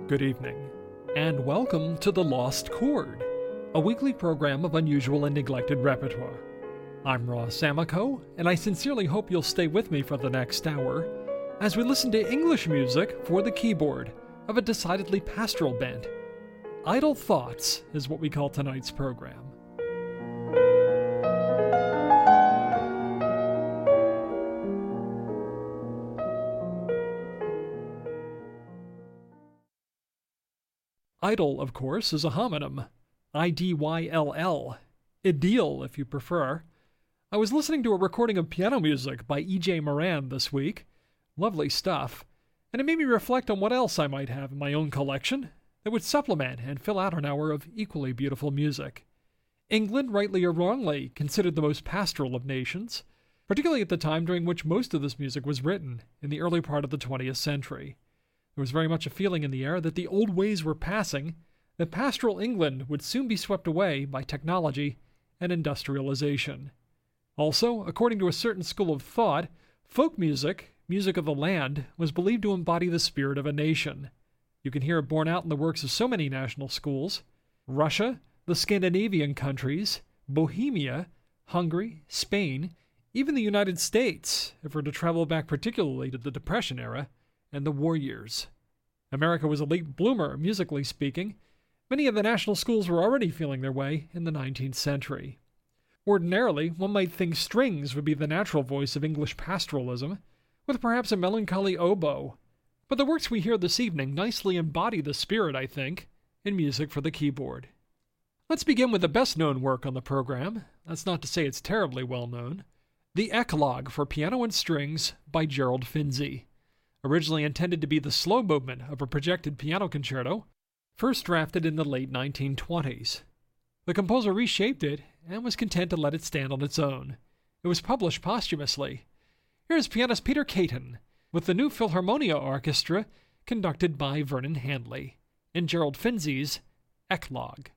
Good evening, and welcome to The Lost Chord, a weekly program of unusual and neglected repertoire. I'm Ross Amico, and I sincerely hope you'll stay with me for the next hour as we listen to English music for the keyboard of a decidedly pastoral bent. Idle Thoughts is what we call tonight's program. Idle, of course, is a homonym. I-D-Y-L-L. Idyll, if you prefer. I was listening to a recording of piano music by E.J. Moran this week. Lovely stuff. And it made me reflect on what else I might have in my own collection that would supplement and fill out an hour of equally beautiful music. England, rightly or wrongly, considered the most pastoral of nations, particularly at the time during which most of this music was written, in the early part of the 20th century. There was very much a feeling in the air that the old ways were passing, that pastoral England would soon be swept away by technology and industrialization. Also, according to a certain school of thought, folk music, music of the land, was believed to embody the spirit of a nation. You can hear it borne out in the works of so many national schools: Russia, the Scandinavian countries, Bohemia, Hungary, Spain, even the United States, if we're to travel back particularly to the Depression era, and the war years. America was a late bloomer, musically speaking. Many of the national schools were already feeling their way in the 19th century. Ordinarily, one might think strings would be the natural voice of English pastoralism, with perhaps a melancholy oboe. But the works we hear this evening nicely embody the spirit, I think, in music for the keyboard. Let's begin with the best-known work on the program. That's not to say it's terribly well-known. The Eclogue for Piano and Strings by Gerald Finzi. Originally intended to be the slow movement of a projected piano concerto, first drafted in the late 1920s. The composer reshaped it and was content to let it stand on its own. It was published posthumously. Here's pianist Peter Caton with the New Philharmonia Orchestra, conducted by Vernon Handley, in Gerald Finzi's Eclogue.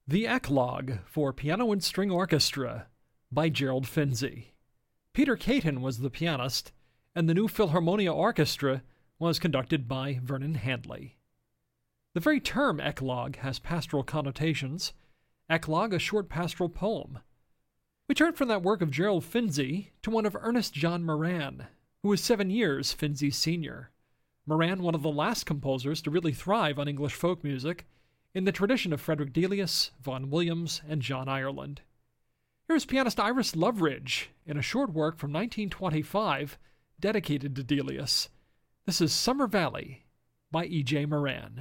The Eclogue for Piano and String Orchestra by Gerald Finzi. Peter Caton was the pianist, and the New Philharmonia Orchestra was conducted by Vernon Handley. The very term eclogue has pastoral connotations. Eclogue, a short pastoral poem. We turn from that work of Gerald Finzi to one of Ernest John Moran, who was 7 years Finzi's senior. Moran, one of the last composers to really thrive on English folk music, in the tradition of Frederick Delius, Vaughan Williams, and John Ireland. Here is pianist Iris Loveridge in a short work from 1925 dedicated to Delius. This is Summer Valley by E.J. Moran.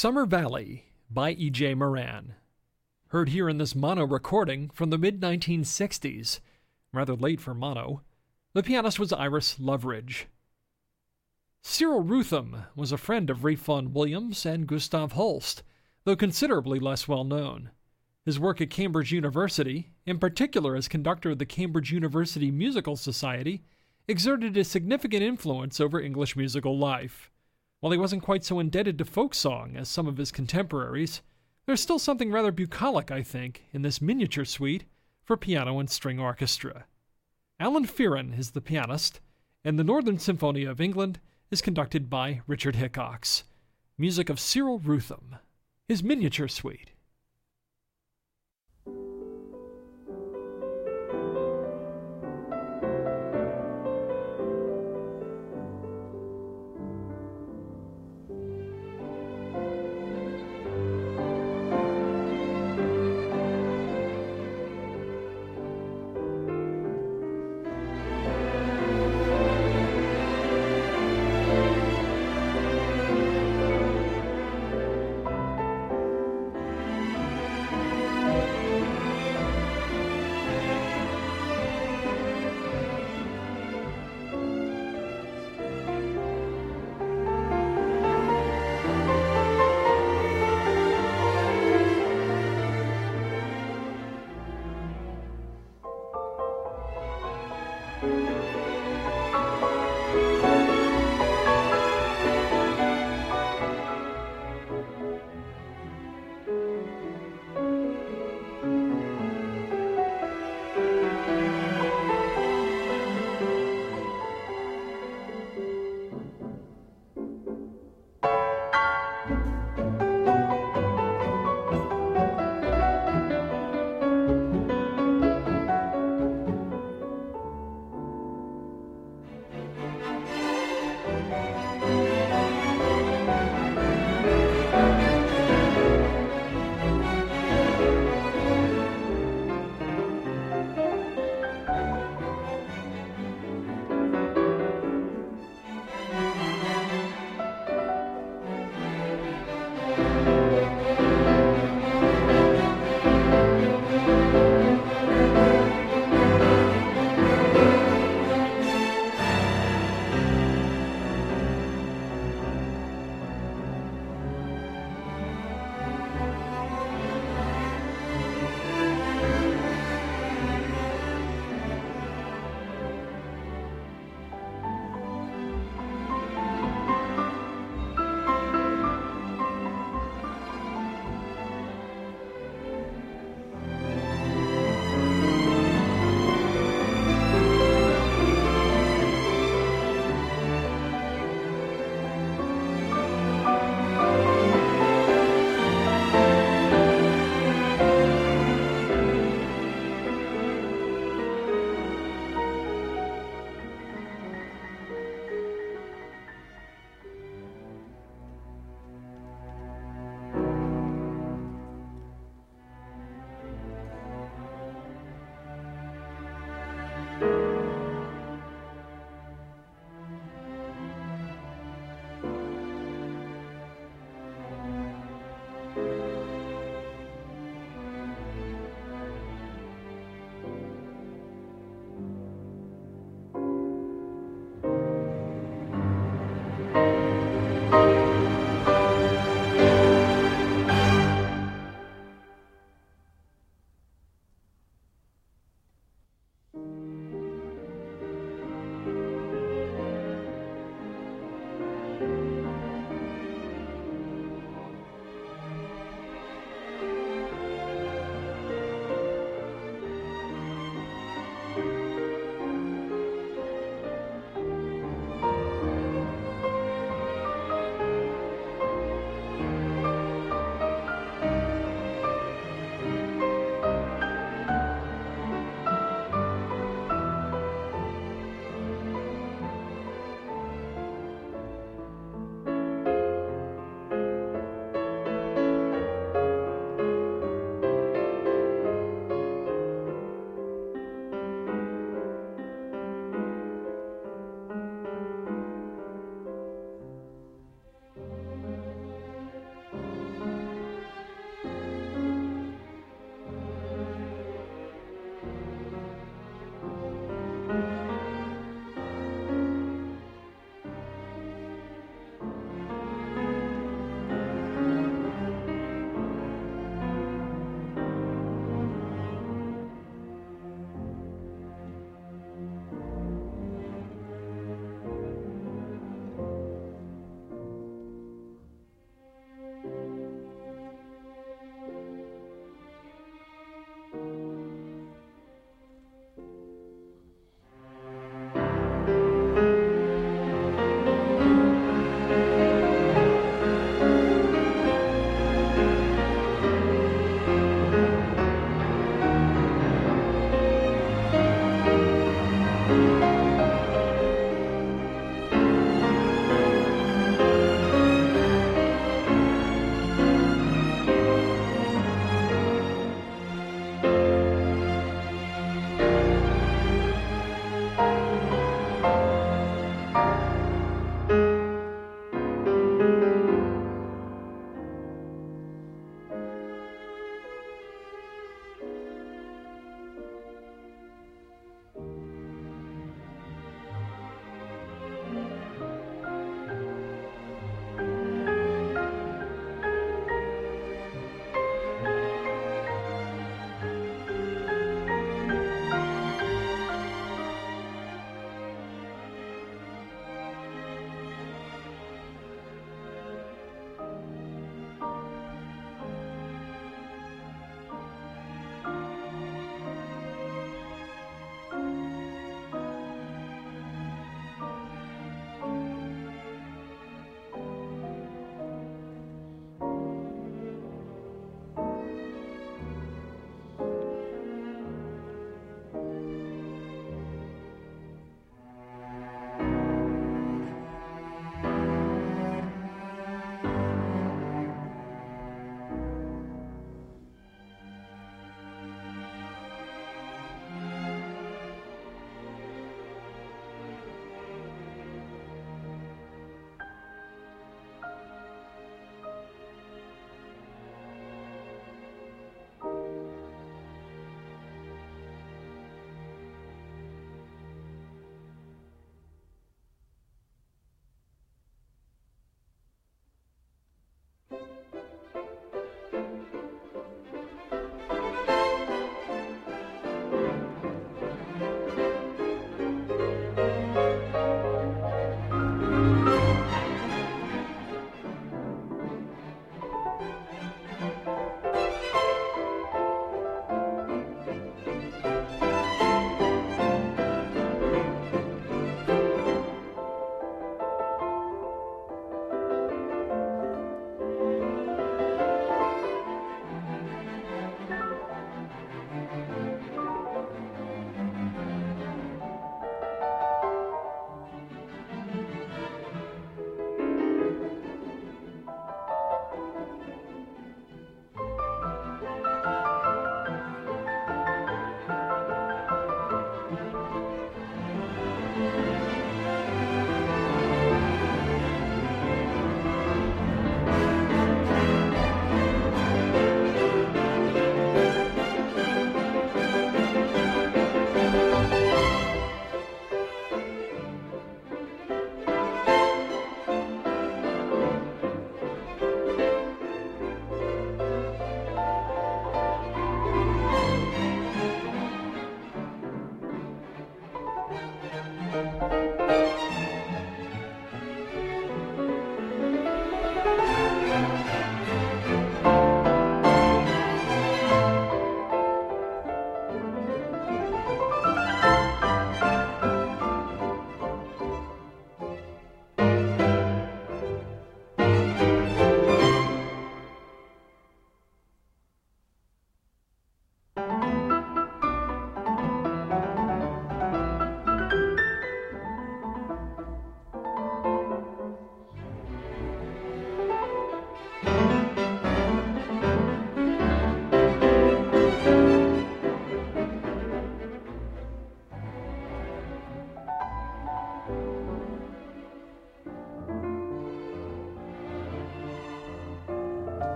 Summer Valley by E.J. Moran. Heard here in this mono recording from the mid-1960s. Rather late for mono. The pianist was Iris Loveridge. Cyril Rutham was a friend of Ralph Vaughan Williams and Gustav Holst, though considerably less well known. His work at Cambridge University, in particular as conductor of the Cambridge University Musical Society, exerted a significant influence over English musical life. While he wasn't quite so indebted to folk song as some of his contemporaries, there's still something rather bucolic, I think, in this miniature suite for piano and string orchestra. Alan Fearon is the pianist, and the Northern Symphony of England is conducted by Richard Hickox. Music of Cyril Rutham, his miniature suite.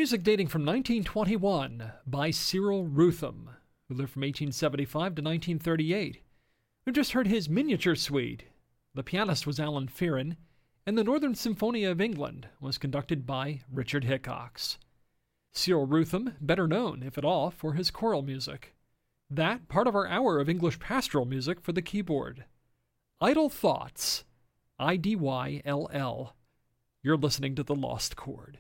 Music dating from 1921 by Cyril Rutham, who lived from 1875 to 1938. We just heard his Miniature Suite. The pianist was Alan Fearon, and the Northern Symphonia of England was conducted by Richard Hickox. Cyril Rutham, better known, if at all, for his choral music. That, part of our hour of English pastoral music for the keyboard. Idle Thoughts, Idyll. You're listening to The Lost Chord.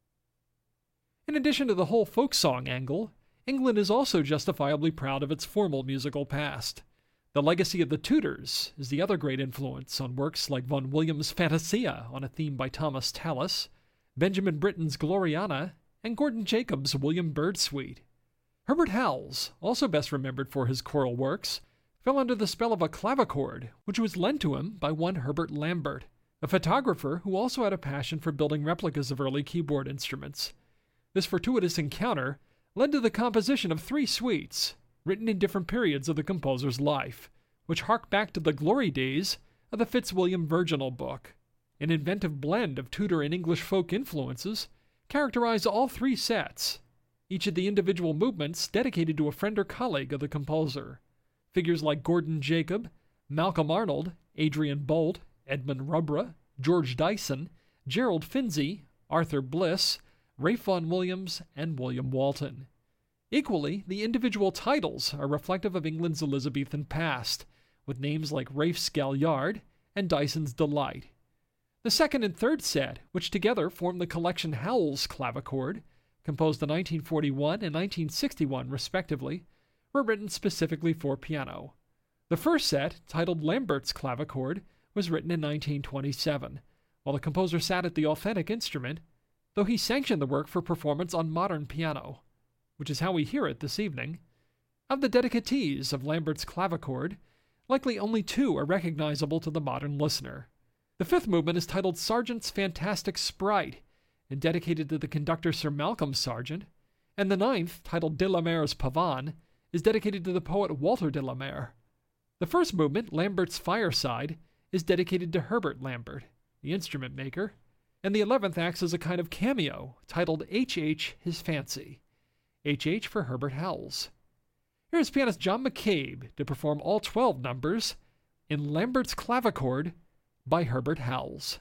In addition to the whole folk song angle, England is also justifiably proud of its formal musical past. The legacy of the Tudors is the other great influence on works like Vaughan Williams' Fantasia on a theme by Thomas Tallis, Benjamin Britten's Gloriana, and Gordon Jacobs' William Byrd Suite. Herbert Howells, also best remembered for his choral works, fell under the spell of a clavichord, which was lent to him by one Herbert Lambert, a photographer who also had a passion for building replicas of early keyboard instruments. This fortuitous encounter led to the composition of 3 suites, written in different periods of the composer's life, which hark back to the glory days of the Fitzwilliam Virginal book. An inventive blend of Tudor and English folk influences characterize all 3 sets, each of the individual movements dedicated to a friend or colleague of the composer. Figures like Gordon Jacob, Malcolm Arnold, Adrian Bolt, Edmund Rubra, George Dyson, Gerald Finzi, Arthur Bliss, Ralph Vaughan Williams, and William Walton. Equally, the individual titles are reflective of England's Elizabethan past, with names like Ralph's Galliard and Dyson's Delight. The second and third set, which together form the collection Howells Clavichord, composed in 1941 and 1961 respectively, were written specifically for piano. The first set, titled Lambert's Clavichord, was written in 1927, while the composer sat at the authentic instrument, though he sanctioned the work for performance on modern piano, which is how we hear it this evening. Of the dedicatees of Lambert's Clavichord, likely only 2 are recognizable to the modern listener. The 5th movement is titled Sargent's Fantastic Sprite, and dedicated to the conductor Sir Malcolm Sargent, and the 9th, titled De la Mare's Pavane, is dedicated to the poet Walter de la Mare. The first movement, Lambert's Fireside, is dedicated to Herbert Lambert, the instrument maker, and the 11th acts as a kind of cameo, titled H.H. His Fancy, H.H. for Herbert Howells. Here's pianist John McCabe to perform all 12 numbers in Lambert's Clavichord by Herbert Howells.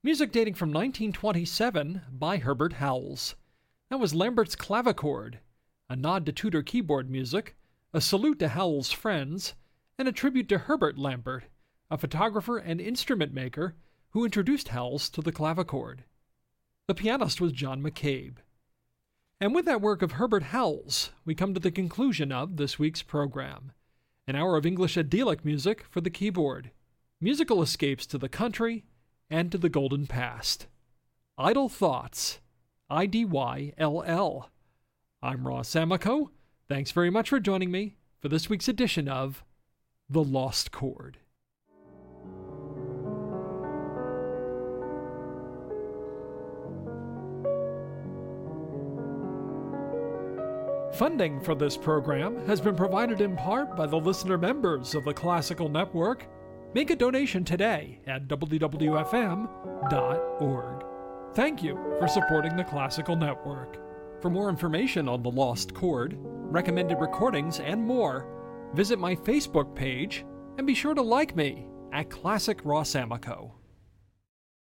Music dating from 1927 by Herbert Howells. That was Lambert's Clavichord, a nod to Tudor keyboard music, a salute to Howells' friends, and a tribute to Herbert Lambert, a photographer and instrument maker who introduced Howells to the clavichord. The pianist was John McCabe. And with that work of Herbert Howells, we come to the conclusion of this week's program. An hour of English idyllic music for the keyboard, musical escapes to the country and to the golden past. Idle Thoughts, IDYLL. I'm Ross Amico. Thanks very much for joining me for this week's edition of The Lost Chord. Funding for this program has been provided in part by the listener members of the Classical Network. Make a donation today at www.fm.org. Thank you for supporting the Classical Network. For more information on The Lost Chord, recommended recordings, and more, visit my Facebook page and be sure to like me at Classic Ross Amico.